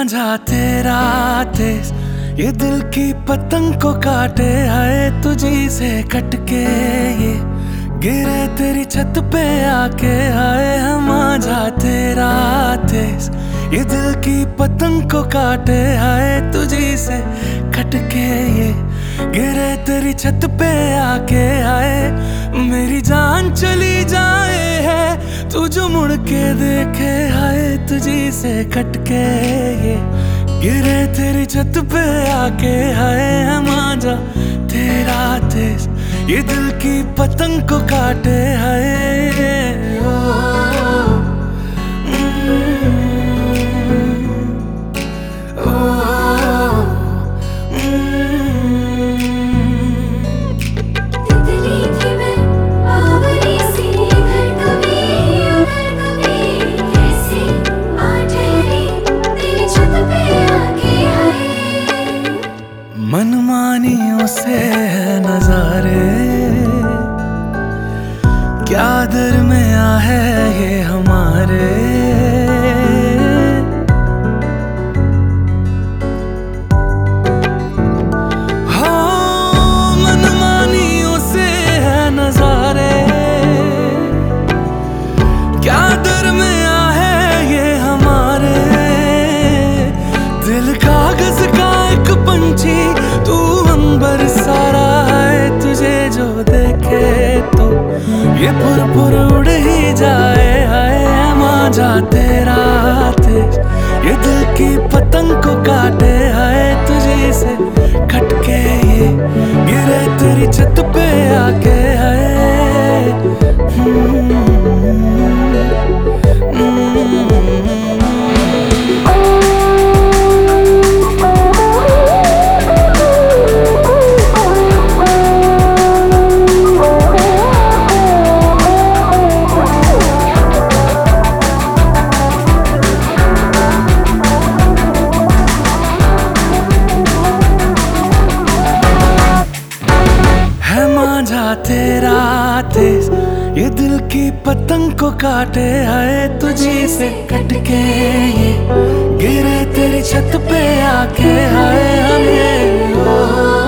मांझा तेरा तेज ये दिल की पतंग को काटे, हाय तुझी से कटके ये गिरे तेरी छत पे आके। हाय मांझा तेरा तेज ये दिल की पतंग को काटे, हाय तुझी से कटके ये गिरे तेरी छत पे आके। हाय मेरी जान चली जाए है तू जो मुड़ के देखे, हाय तुझी से कटके ये गिरे तेरी छत पे आके। हाय मांझा तेरा तेज ये दिल की पतंग को काटे, हाय मनमानियों से नजारे क्या दरमिया है ये हमारे। हाँ मनमानियों से है नजारे क्या दरमिया है ये हमारे। दिल कागज का एक पंछी तू अंबर सारा है, तुझे जो देखे तो ये पुर उड़ ही जाए। हाय मांझा तेरा तेज ये दिल की पतंग को काटे, हाय तुझे से खटके ये गिरे तेरी छत पे आके। हाय मांझा तेरा तेज ये दिल की पतंग को काटे, हाय तुझी से कटके ये गिरे तेरी छत पे आके। हाय हमें